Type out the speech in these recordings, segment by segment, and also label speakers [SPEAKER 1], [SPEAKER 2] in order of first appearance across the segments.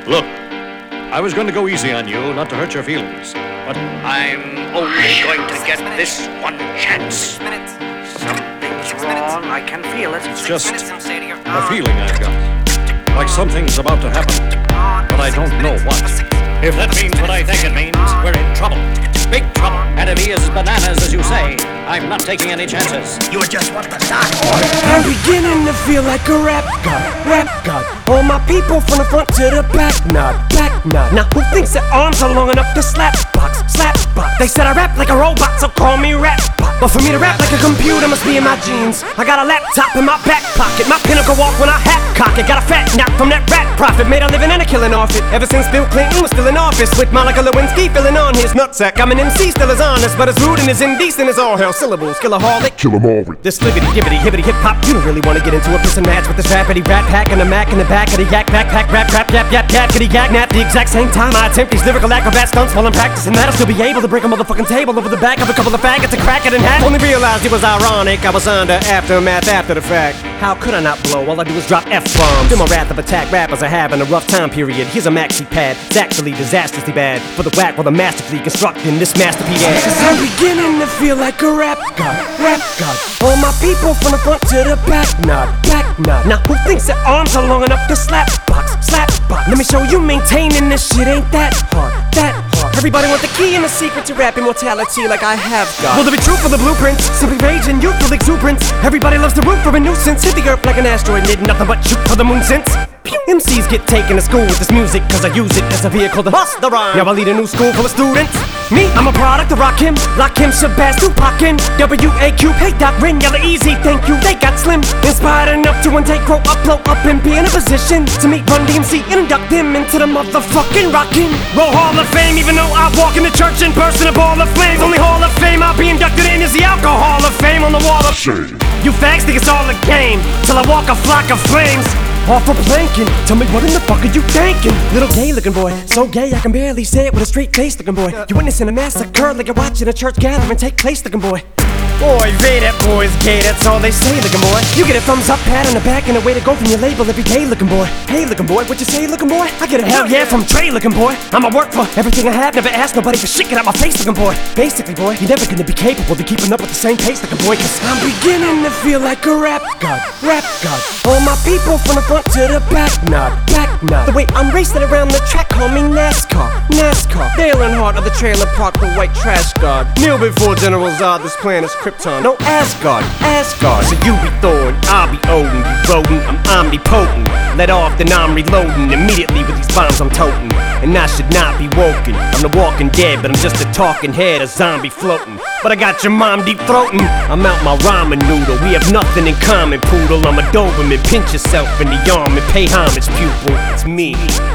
[SPEAKER 1] Look, I was going to go easy on you, not to hurt your feelings, but I'm only going to get this one chance. Something's wrong, I can feel it. It's just a feeling I've got. Like something's about to happen, but I don't know what. If that means what I think it means, we're in trouble. Big trouble. And if he is bananas, as you say, I'm not taking any chances. You just want the dark order.
[SPEAKER 2] I'm beginning to feel like a rap god. All my people from the front to the back nod. Now who thinks their arms are long enough to slap box? They said I rap like a robot, so call me rap bot. But for me to rap like a computer must be in my genes. I got a laptop in my back pocket, my pinnacle walk when I hat cock it. Got a fat knock from that rat profit, made a living and a killing off it. Ever since Bill Clinton was still in office, with Monica Lewinsky filling on his nutsack. I'm an MC, still as honest, but as rude and as indecent as all hell. Syllables, killaholic, kill 'em all. This libbity, gibbity, hibbity, hip hop. You don't really wanna get into a piss and match with this rappity rat pack and a Mac in the back of the yak backpack, rap, yap, kitty yak, nap. The exact same time I attempt these lyrical acrobat stunts while I'm practicing that, I'll still be able to break a motherfucking table over the back of a couple of faggots and crack it in half. Only realized it was ironic, I was under aftermath after the fact. How could I not blow? All I do is drop F-bombs. Feel my wrath of attack rappers are having a rough time period. Here's a maxi pad, it's actually disastrously bad for the whack while the masterfully constructing this masterpiece. Cause I'm beginning to feel like a rap god. All my people from the front to the back nod. Now who thinks their arms are long enough to slap box? Let me show you maintaining this shit ain't that hard. Everybody want the key and the secret to rap immortality like I have got. Will there be truth for the blueprints? Simply rage and youthful exuberance. Everybody loves the root for a nuisance. Hit the earth like an asteroid, did nothing but shoot for the moon since. MCs get taken to school with this music, cause I use it as a vehicle to bust the rhyme. Now I lead a new school full of students. Me, I'm a product of Rakim, Lakim, Shabazz, Tupac, W.A.Q, hey Doc, Rin, Yella, Easy, thank you, they got slim. Inspired enough to one day grow up, blow up, and be in a position to meet Run DMC and induct them into the motherfucking Rockin' Roll Hall of Fame. Even though I walk in the church and burst in a ball of flames, only Hall of Fame I'll be inducted in is the Alcohol of Fame on the wall of shame. You fags think it's all a game, till I walk a flock of flames off a planking. Tell me what in the fuck are you thinking? Little gay looking boy, so gay I can barely say it with a straight face looking boy. You witnessing a massacre like you're watching a church gathering take place looking boy. Boy, they that boy's gay, that's all they say looking boy. You get a thumbs up, pat on the back, and a way to go from your label every day looking boy. Hey looking boy, what you say looking boy? I get a hell yeah from Trey looking boy. I'ma work for everything I have, never ask nobody for shit, get out my face looking boy. Basically boy, you're never gonna be capable of keeping up with the same pace looking boy, cause I'm beginning to feel like a rap god. All my people from the front to the back nod. The way I'm racing around the track, call me NASCAR. Dale Earnhardt of the trailer park, the white trash god. Kneel before General Zod, this planet's Krypton. No Asgard. So you be Thor and I'll be Odin. You rodent, I'm omnipotent. Let off, then I'm reloading. Immediately with these bombs I'm toting. And I should not be woken. I'm the walking dead, but I'm just a talking head, a zombie floating. But I got your mom deep throating. I'm out my ramen noodle. We have nothing in common, poodle. I'm a Doberman. Pinch yourself in the arm and pay homage, pupil. It's me.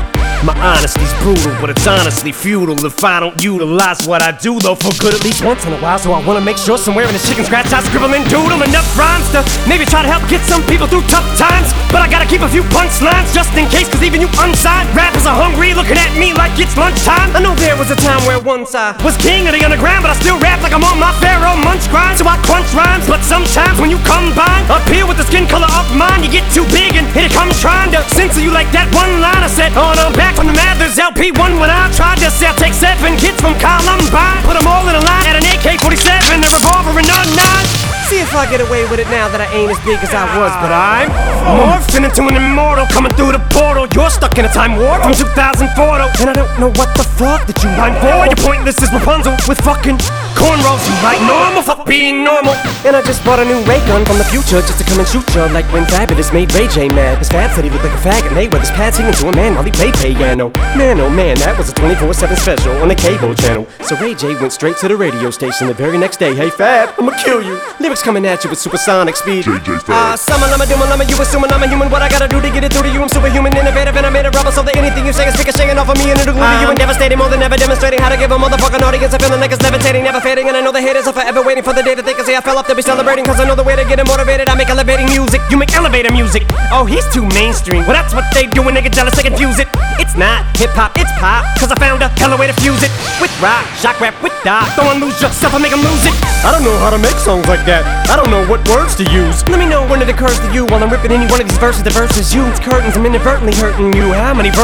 [SPEAKER 2] My honesty's brutal, but it's honestly futile if I don't utilize what I do, though, for good at least once in a while. So I wanna make sure somewhere in the chicken scratch I scribble and doodle enough rhymes to maybe try to help get some people through tough times. But I gotta keep a few punchlines just in case, cause even you unsigned rappers are hungry, looking at me like it's lunchtime. I know there was a time where once I was king of the underground, but I still rap like I'm on my Pharaoh Munch grind. So I crunch rhymes, but sometimes when you combine up here with the skin color of mine, you get too big and here it comes trying to censor you like that one line I said. Oh no, back from the Mathers LP1 when I tried to sell. Take 7 kids from Columbine, put them all in a line at an AK-47, a revolver and a 9. See if I get away with it now that I ain't as big as I was, but I'm morphing into an immortal coming through the portal. You're stuck in a time warp from 2004 though, and I don't know what the fuck that you mind for. You're pointless as Rapunzel with fucking cornrows. You like normal, fuck being normal. And I just bought a new ray gun from the future just to come and shoot you, like when Fabulous made Ray J mad. His Fab said he looked like a faggot, and Mayweather's pad singing to a man while he played piano. Man, oh man, that was a 24/7 special on the cable channel. So Ray J went straight to the radio station the very next day. Hey Fab, I'ma kill you. Lyrics coming at you with supersonic speed. JJ Fab. Summer, I'm a doom, you assuming I'm a human. What I gotta do to get it through to you? I'm superhuman, innovative, and I made a rubber so that anything you say is ricocheting off of me and it'll glue to you and devastating more than ever, demonstrating how to give a motherfucking audience a feeling like it's levitating, never fading. And I know the haters are forever waiting for the day that they can say I fell off to be celebrating, cause I know the way to get them motivated. I make elevating music, you make elevator music. Oh, he's too mainstream. Well, that's what they do when they get jealous, they confuse it. It's not hip-hop, it's pop, cause I found a hella way to fuse it. With rock, shock rap, with doc. Don't lose yourself, I make them lose it. I don't know how to make songs like that. I don't know what words to use. Let me know when it occurs to you while I'm ripping any one of these verses. The verses you, it's curtains, I'm inadvertently hurting you. How many verses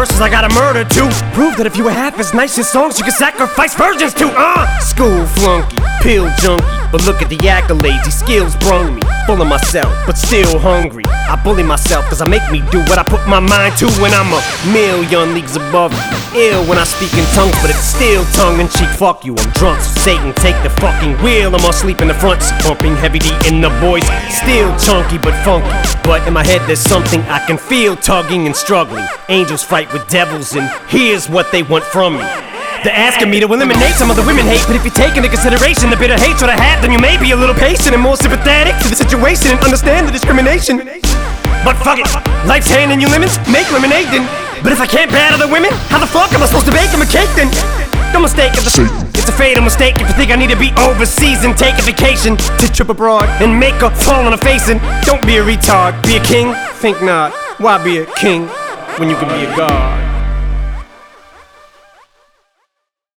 [SPEAKER 2] verses I gotta murder to prove that if you were half as nice as songs you could sacrifice virgins to. School flunky, pill junkie, but look at the accolades, these skills brung me. Full of myself, but still hungry. I bully myself cause I make me do what I put my mind to when I'm a million leagues above you. Ill when I speak in tongues, but it's still tongue-in-cheek. Fuck you, I'm drunk, so Satan take the fucking wheel. I'm asleep in the front seat, pumping heavy D in the boys. Still chunky but funky, but in my head there's something I can feel tugging and struggling. Angels fight with devils and here's what they want from me. They're asking me to eliminate some of the women hate, but if you take into consideration the bitter hatred I had, then you may be a little patient and more sympathetic to the situation and understand the discrimination. But fuck it, life's handing you lemons, make lemonade then. But if I can't bear other women, how the fuck am I supposed to bake them a cake then? No mistake, it's a fatal mistake if you think I need to be overseas and take a vacation to trip abroad and make a fall on a face. And don't be a retard, be a king? Think not. Why be a king when you can be a god?